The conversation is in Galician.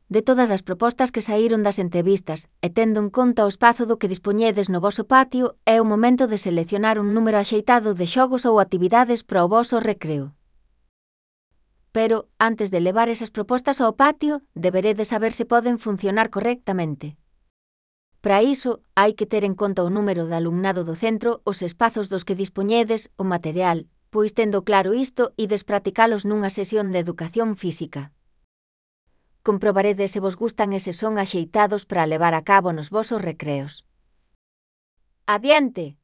De todas as propostas que saíron das entrevistas, e tendo en conta o espazo do que dispoñedes no voso patio, é o momento de seleccionar un número axeitado de xogos ou actividades para o voso recreo. Pero, antes de levar esas propostas ao patio, deberedes saber se poden funcionar correctamente. Para iso, hai que ter en conta o número de alumnado do centro, os espazos dos que dispoñedes, o material, pois tendo claro isto, ides practicalos nunha sesión de educación física. Comprobaredes se vos gustan eses son axeitados para levar a cabo nos vosos recreos. Adiante!